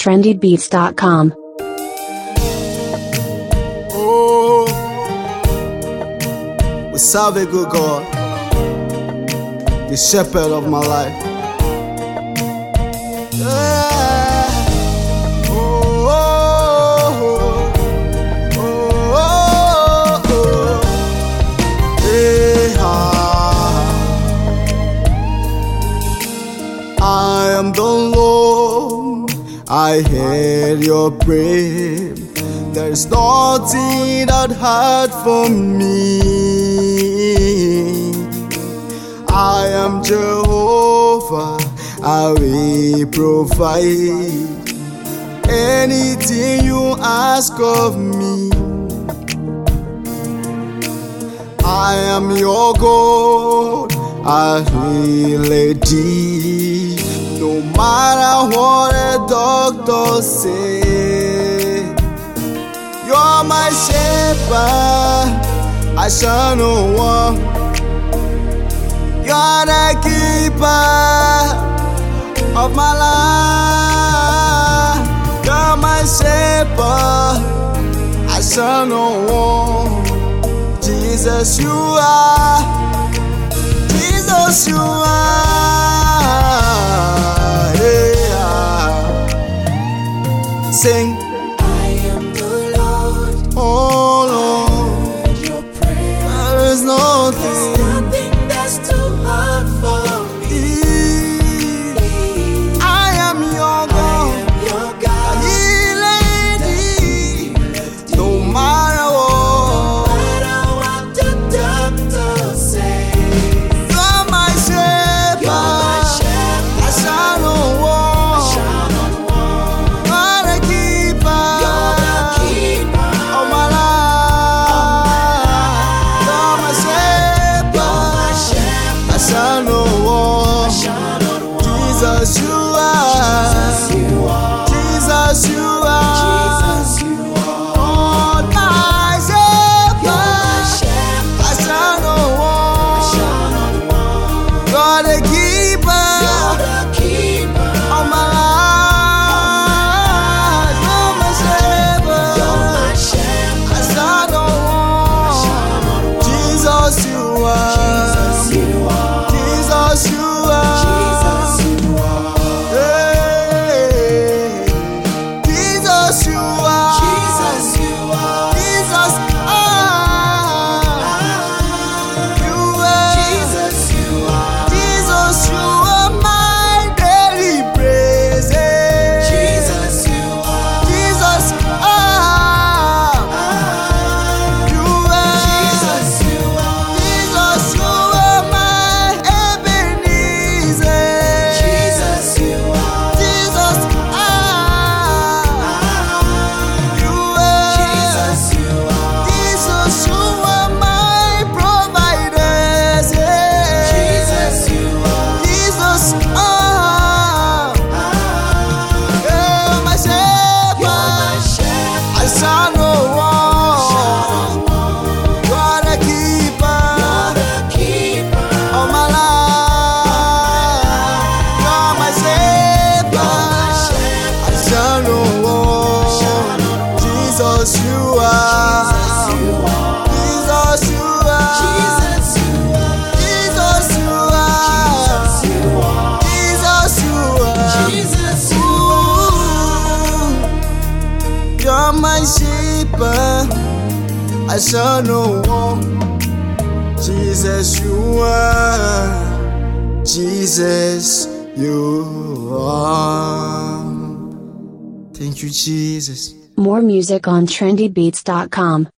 trendybeats.com. Oh, we serve a good God, the shepherd of my life. Yeah. Oh, oh, oh, oh, oh. Yeah. I am the Lord, I heard your prayer. There's nothing that hard for me. I am Jehovah, I will provide anything you ask of me. I am your God, I will lead thee, no matter what a doctor say. You're my shepherd, I shall not want. You're the keeper of my life. You're my shepherd, I shall not want. Jesus, you are. Jesus, you are. Yeah. Sing. Oh Lord, your prayer. there is nothing That's too hard for me. I am your God, Your God, He lady, no matter what. what the doctor says. You're my shepherd, I shall not want. You're the keeper of my life. You're my shepherd, I shall not want. Jesus, you are. Jesus, you are. Oh, my shepherd, I shall not want. You're the keeper of my life. You're my shepherd, I shall not want. Jesus, you are. Jesus, you are. Hey. Jesus, you are. Jesus, you are. Jesus, you are my daily praise. Jesus, you are. You are. Jesus, you are my Ebenezer. Jesus, you are. You are. Jesus, you are my provider. Jesus, yeah, my shepherd, I shall not want. You're the keeper of my life. You're my shepherd, I shall not want. Jesus, you are. Jesus, you are. Jesus, you are. Jesus, you are. You're my shepherd, I shall not want. Jesus, you are. Jesus, you are. Thank you, Jesus. More music on trendybeats.com.